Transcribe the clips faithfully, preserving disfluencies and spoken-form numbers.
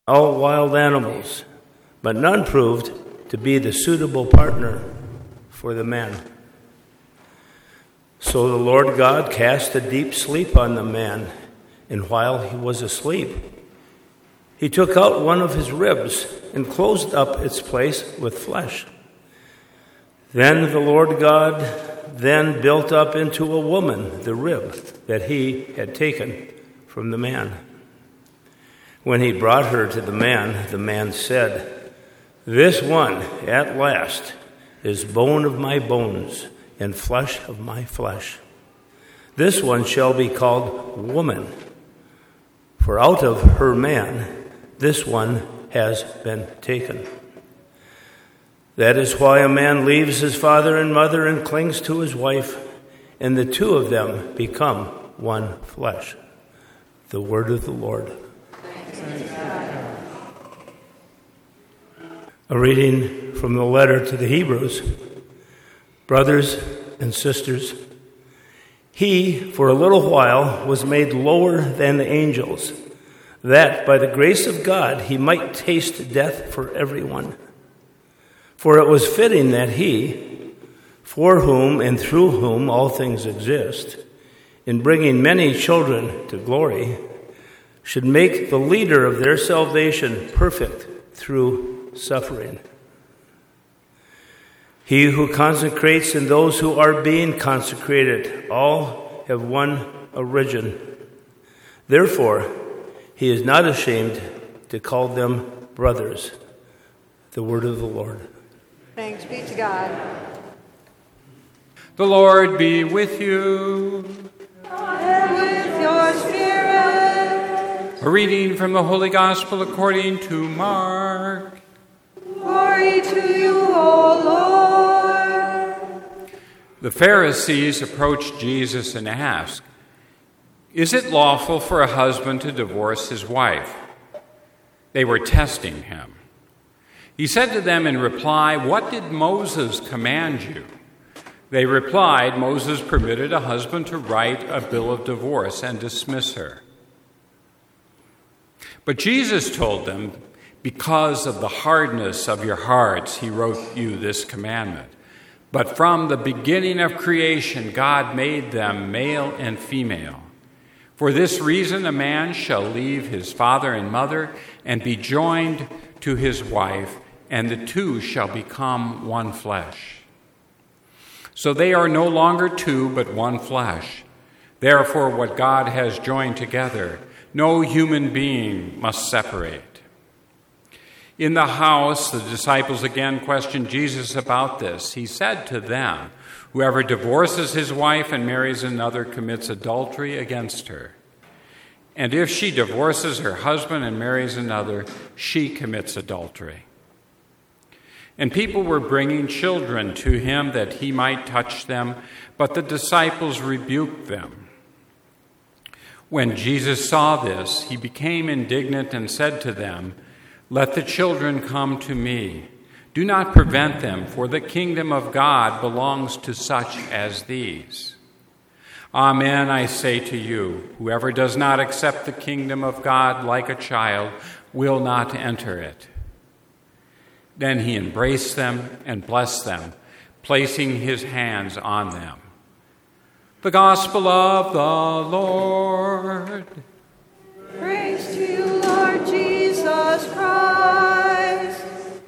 all wild animals, but none proved to be the suitable partner for the man. So the Lord God cast a deep sleep on the man, and while he was asleep, he took out one of his ribs and closed up its place with flesh. Then the Lord God then built up into a woman the rib that he had taken from the man. When he brought her to the man, the man said, "This one, at last, is bone of my bones and flesh of my flesh. This one shall be called woman, for out of her man this one has been taken." That is why a man leaves his father and mother and clings to his wife, and the two of them become one flesh. The word of the Lord. A reading from the letter to the Hebrews. Brothers and sisters, he, for a little while, was made lower than the angels, that by the grace of God he might taste death for everyone. For it was fitting that he, for whom and through whom all things exist, in bringing many children to glory, should make the leader of their salvation perfect through suffering. He who consecrates and those who are being consecrated all have one origin. Therefore, he is not ashamed to call them brothers. The word of the Lord. Thanks be to God. The Lord be with you. And with your spirit. A reading from the Holy Gospel according to Mark. Glory to you, O Lord. The Pharisees approached Jesus and asked, "Is it lawful for a husband to divorce his wife?" They were testing him. He said to them in reply, "What did Moses command you?" They replied, "Moses permitted a husband to write a bill of divorce and dismiss her." But Jesus told them, "Because of the hardness of your hearts, he wrote you this commandment. But from the beginning of creation, God made them male and female. For this reason, a man shall leave his father and mother and be joined to his wife, and the two shall become one flesh. So they are no longer two, but one flesh. Therefore, what God has joined together, no human being must separate." In the house, the disciples again questioned Jesus about this. He said to them, "Whoever divorces his wife and marries another commits adultery against her. And if she divorces her husband and marries another, she commits adultery." And people were bringing children to him that he might touch them, but the disciples rebuked them. When Jesus saw this, he became indignant and said to them, "Let the children come to me. Do not prevent them, for the kingdom of God belongs to such as these. Amen, I say to you, whoever does not accept the kingdom of God like a child will not enter it." Then he embraced them and blessed them, placing his hands on them. The Gospel of the Lord. Praise to you, Lord Jesus Christ.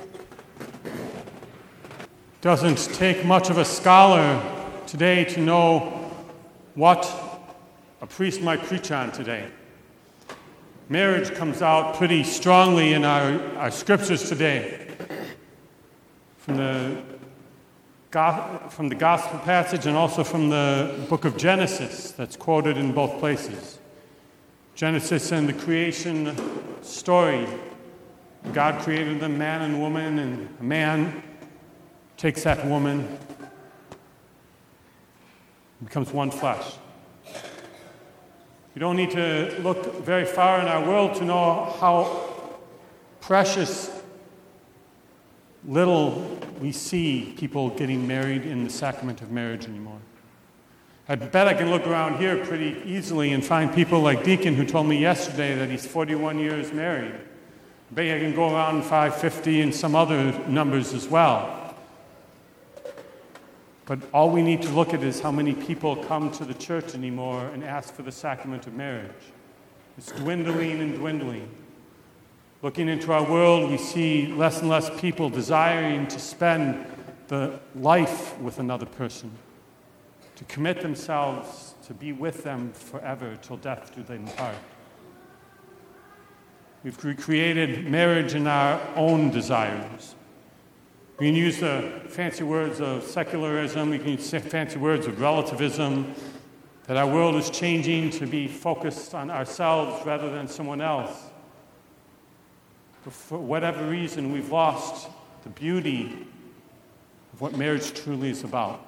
Doesn't take much of a scholar today to know what a priest might preach on today. Marriage comes out pretty strongly in our, our scriptures today. From the, from the gospel passage and also from the book of Genesis that's quoted in both places. Genesis and the creation story. God created them, man and woman, and a man takes that woman and becomes one flesh. We don't need to look very far in our world to know how precious little we see people getting married in the sacrament of marriage anymore. I bet I can look around here pretty easily and find people like Deacon, who told me yesterday that he's forty-one years married. Maybe I can go around five fifty and some other numbers as well. But all we need to look at is how many people come to the church anymore and ask for the sacrament of marriage. It's dwindling and dwindling. Looking into our world, we see less and less people desiring to spend the life with another person, to commit themselves to be with them forever till death do them part. We've created marriage in our own desires. We can use the fancy words of secularism, we can use fancy words of relativism, that our world is changing to be focused on ourselves rather than someone else. But for whatever reason, we've lost the beauty of what marriage truly is about.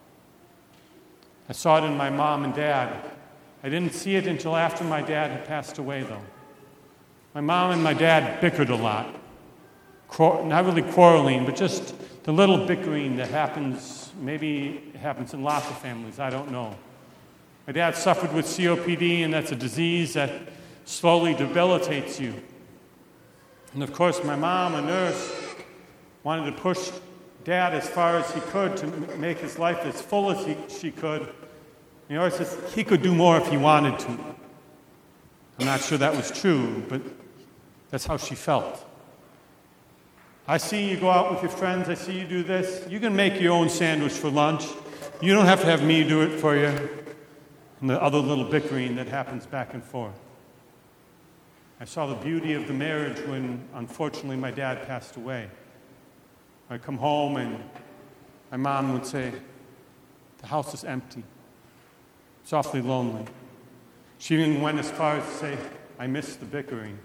I saw it in my mom and dad. I didn't see it until after my dad had passed away, though. My mom and my dad bickered a lot. Quar- not really quarreling, but just the little bickering that happens, maybe it happens in lots of families, I don't know. My dad suffered with C O P D, and that's a disease that slowly debilitates you. And of course, my mom, a nurse, wanted to push Dad as far as he could to m- make his life as full as he, she could. You know, says he could do more if he wanted to. I'm not sure that was true, but that's how she felt. I see you go out with your friends. I see you do this. You can make your own sandwich for lunch. You don't have to have me do it for you. And the other little bickering that happens back and forth. I saw the beauty of the marriage when, unfortunately, my dad passed away. I'd come home and my mom would say, the house is empty. It's awfully lonely. She even went as far as to say, I miss the bickering.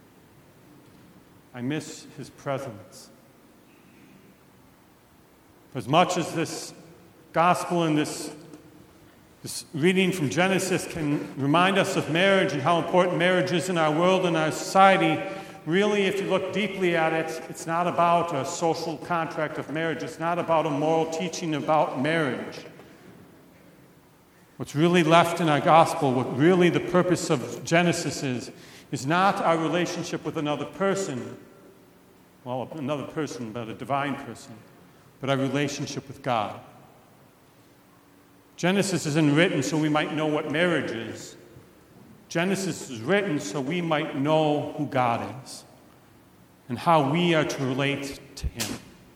I miss his presence. As much as this gospel and this, this reading from Genesis can remind us of marriage and how important marriage is in our world and our society, really, if you look deeply at it, it's not about a social contract of marriage. It's not about a moral teaching about marriage. What's really left in our gospel, what really the purpose of Genesis is, is not our relationship with another person, well, another person, but a divine person, but our relationship with God. Genesis isn't written so we might know what marriage is. Genesis is written so we might know who God is and how we are to relate to Him,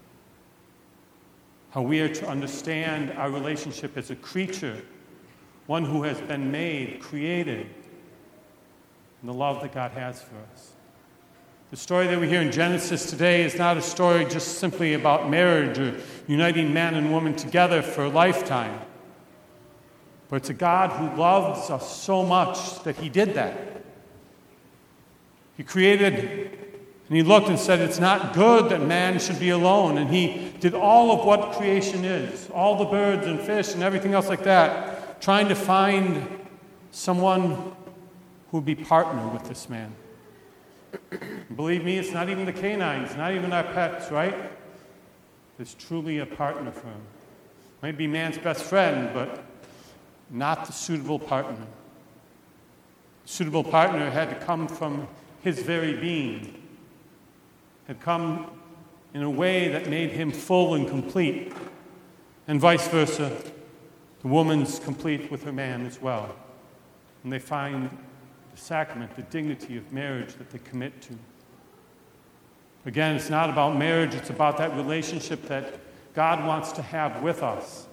how we are to understand our relationship as a creature, one who has been made, created, and the love that God has for us. The story that we hear in Genesis today is not a story just simply about marriage or uniting man and woman together for a lifetime. But it's a God who loves us so much that He did that. He created, and He looked and said, it's not good that man should be alone. And He did all of what creation is, all the birds and fish and everything else like that, trying to find someone who would be partner with this man. Believe me, it's not even the canines, not even our pets, right? There's truly a partner for him. Might be man's best friend, but not the suitable partner. The suitable partner had to come from his very being, had come in a way that made him full and complete, and vice versa. The woman's complete with her man as well. And they find the sacrament, the dignity of marriage that they commit to. Again, it's not about marriage, it's about that relationship that God wants to have with us.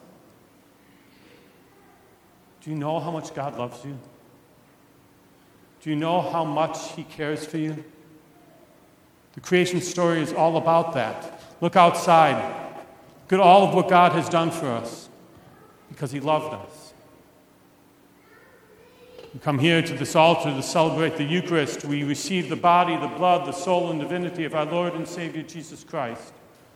Do you know how much God loves you? Do you know how much He cares for you? The creation story is all about that. Look outside. Look at all of what God has done for us because He loved us. We come here to this altar to celebrate the Eucharist. We receive the body, the blood, the soul, and divinity of our Lord and Savior Jesus Christ.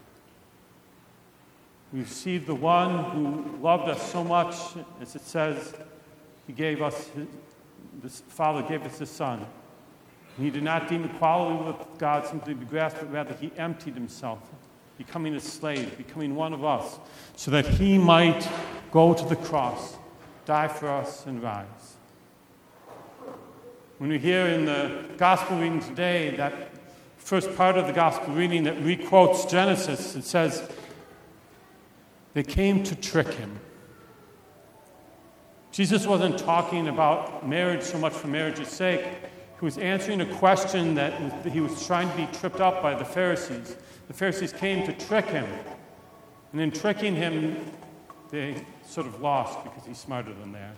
We receive the one who loved us so much, as it says, He gave us, his, the Father gave us His Son. And He did not deem equality with God simply to be grasped, but rather He emptied Himself, becoming a slave, becoming one of us, so that He might go to the cross, die for us, and rise. When we hear in the gospel reading today that first part of the gospel reading that requotes Genesis. It says, they came to trick him. Jesus wasn't talking about marriage so much for marriage's sake. He was answering a question that he was trying to be tripped up by the Pharisees. The Pharisees came to trick him. And in tricking him, they sort of lost because he's smarter than they are.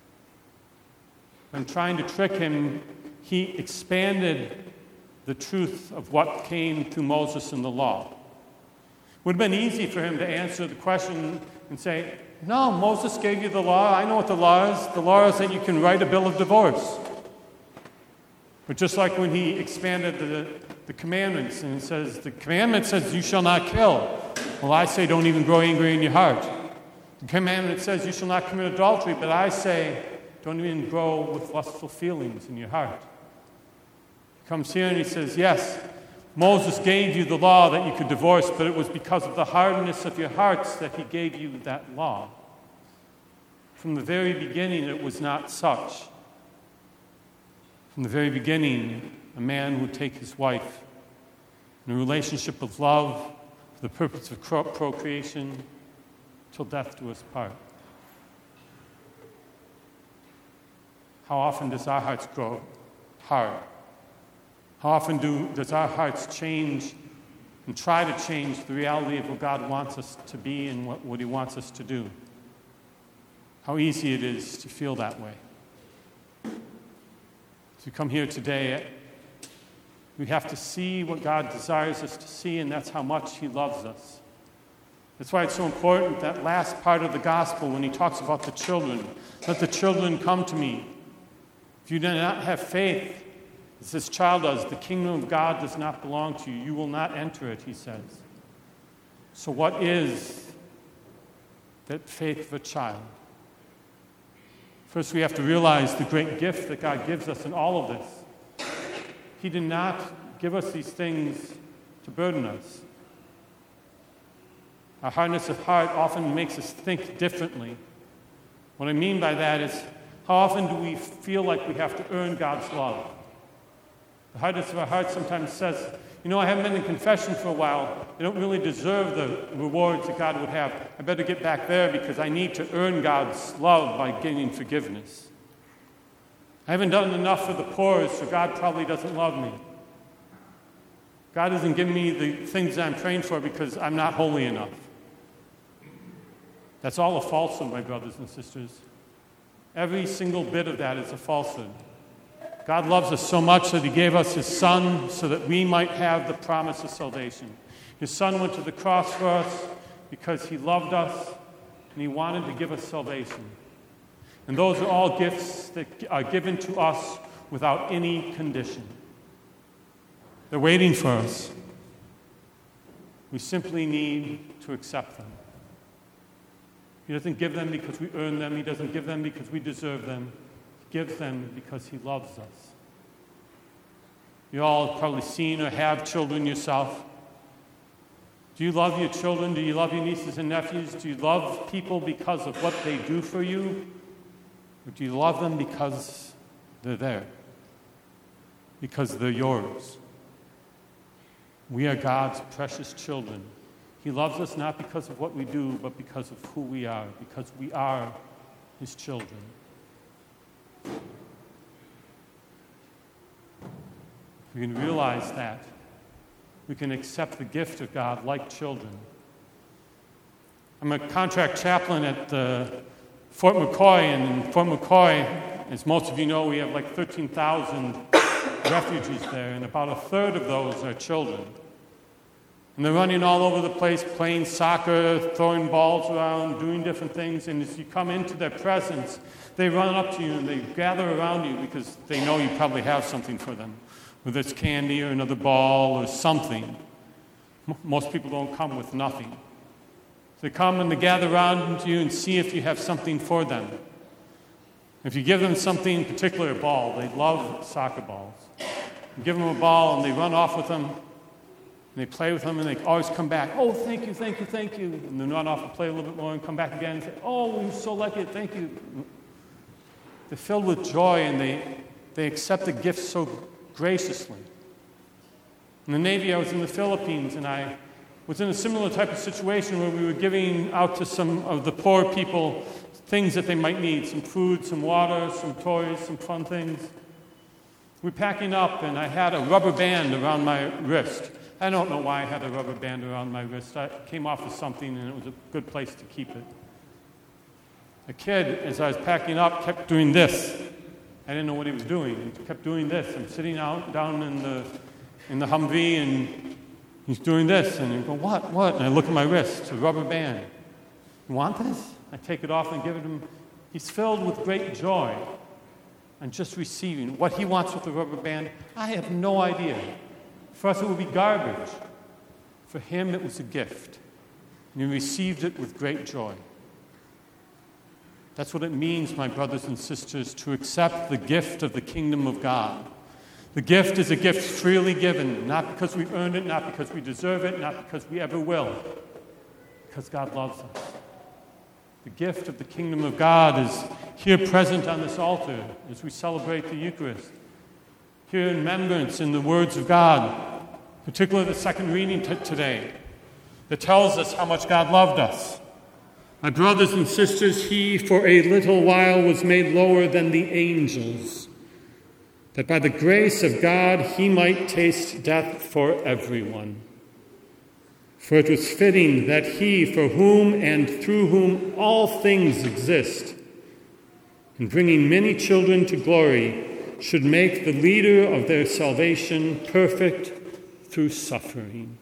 In trying to trick him, he expanded the truth of what came through Moses and the law. It would have been easy for him to answer the question and say, no, Moses gave you the law. I know what the law is. The law is that you can write a bill of divorce. But just like when he expanded the, the commandments, and it says, the commandment says you shall not kill. Well, I say don't even grow angry in your heart. The commandment says you shall not commit adultery, but I say don't even grow with lustful feelings in your heart. He comes here and he says, yes, Moses gave you the law that you could divorce, but it was because of the hardness of your hearts that he gave you that law. From the very beginning, it was not such. From the very beginning, a man would take his wife in a relationship of love for the purpose of procreation till death do us part. How often does our hearts grow hard? How often do, does our hearts change and try to change the reality of what God wants us to be and what, what he wants us to do? How easy it is to feel that way. As we come here today, we have to see what God desires us to see, and that's how much he loves us. That's why it's so important, that last part of the gospel when he talks about the children. Let the children come to me. If you do not have faith, as this child does, the kingdom of God does not belong to you. You will not enter it, he says. So what is that faith of a child? First, we have to realize the great gift that God gives us in all of this. He did not give us these things to burden us. Our hardness of heart often makes us think differently. What I mean by that is, how often do we feel like we have to earn God's love? The hardness of our heart sometimes says, you know, I haven't been in confession for a while. I don't really deserve the rewards that God would have. I better get back there because I need to earn God's love by gaining forgiveness. I haven't done enough for the poor, so God probably doesn't love me. God isn't giving me the things that I'm praying for because I'm not holy enough. That's all a falsehood, my brothers and sisters. Every single bit of that is a falsehood. God loves us so much that he gave us his Son so that we might have the promise of salvation. His Son went to the cross for us because he loved us and he wanted to give us salvation. And those are all gifts that are given to us without any condition. They're waiting for us. We simply need to accept them. He doesn't give them because we earn them. He doesn't give them because we deserve them. He gives them because he loves us. You all have probably seen or have children yourself. Do you love your children? Do you love your nieces and nephews? Do you love people because of what they do for you? Or do you love them because they're there? Because they're yours? We are God's precious children. He loves us not because of what we do, but because of who we are, because we are his children. We can realize that. We can accept the gift of God like children. I'm a contract chaplain at uh, Fort McCoy, and in Fort McCoy, as most of you know, we have like thirteen thousand refugees there, and about a third of those are children. And they're running all over the place, playing soccer, throwing balls around, doing different things. And as you come into their presence, they run up to you and they gather around you because they know you probably have something for them, whether it's candy or another ball or something. Most people don't come with nothing. They come and they gather around you and see if you have something for them. If you give them something, in particular a ball, they love soccer balls. You give them a ball and they run off with them. And they play with them, and they always come back. Oh, thank you, thank you, thank you. And then run off and play a little bit more and come back again and say, oh, we're so lucky, thank you. They're filled with joy, and they, they accept the gift so graciously. In the Navy, I was in the Philippines, and I was in a similar type of situation where we were giving out to some of the poor people things that they might need, some food, some water, some toys, some fun things. We were packing up, and I had a rubber band around my wrist. I don't know why I had a rubber band around my wrist. I came off of something, and it was a good place to keep it. A kid, as I was packing up, kept doing this. I didn't know what he was doing. He kept doing this. I'm sitting out down in the in the Humvee, and he's doing this. And I go, what, what? And I look at my wrist, it's a rubber band. You want this? I take it off and give it to him. He's filled with great joy and just receiving. What he wants with the rubber band, I have no idea. For us, it would be garbage. For him, it was a gift. And he received it with great joy. That's what it means, my brothers and sisters, to accept the gift of the kingdom of God. The gift is a gift freely given, not because we've earned it, not because we deserve it, not because we ever will, because God loves us. The gift of the kingdom of God is here present on this altar as we celebrate the Eucharist. Here in remembrance in the words of God, particularly the second reading t- today, that tells us how much God loved us. My brothers and sisters, he for a little while was made lower than the angels, that by the grace of God he might taste death for everyone. For it was fitting that he, for whom and through whom all things exist, in bringing many children to glory, should make the leader of their salvation perfect through suffering.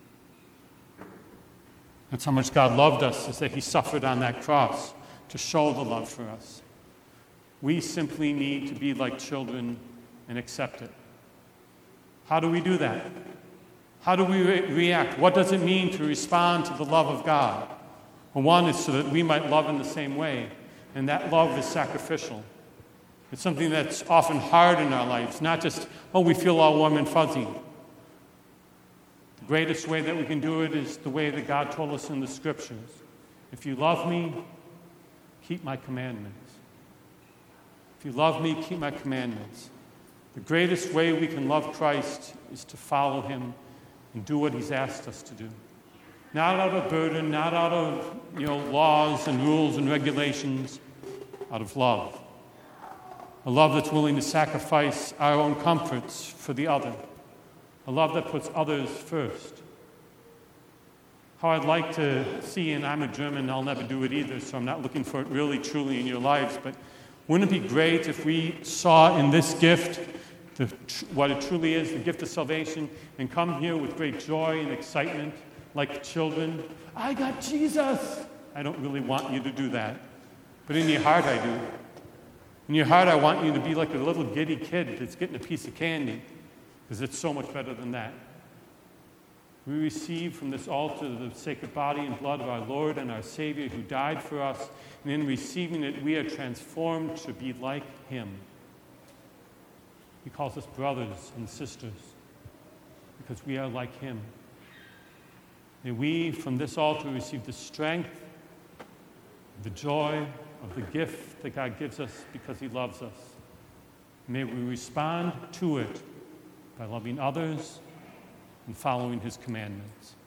That's how much God loved us, is that he suffered on that cross to show the love for us. We simply need to be like children and accept it. How do we do that? How do we re- react? What does it mean to respond to the love of God? Well, one is so that we might love in the same way, and that love is sacrificial. It's something that's often hard in our lives, not just, oh, we feel all warm and fuzzy. The greatest way that we can do it is the way that God told us in the Scriptures. If you love me, keep my commandments. If you love me, keep my commandments. The greatest way we can love Christ is to follow him and do what he's asked us to do. Not out of burden, not out of, you know, laws and rules and regulations, out of love. A love that's willing to sacrifice our own comforts for the other. A love that puts others first. How I'd like to see, and I'm a German, I'll never do it either, so I'm not looking for it really, truly in your lives, but wouldn't it be great if we saw in this gift the, what it truly is, the gift of salvation, and come here with great joy and excitement, like children? I got Jesus! I don't really want you to do that, but in your heart I do. In your heart I want you to be like a little giddy kid that's getting a piece of candy, because it's so much better than that. We receive from this altar the sacred body and blood of our Lord and our Savior who died for us, and in receiving it we are transformed to be like him. He calls us brothers and sisters because we are like him. May we from this altar receive the strength, the joy of the gift that God gives us because he loves us. May we respond to it by loving others and following his commandments.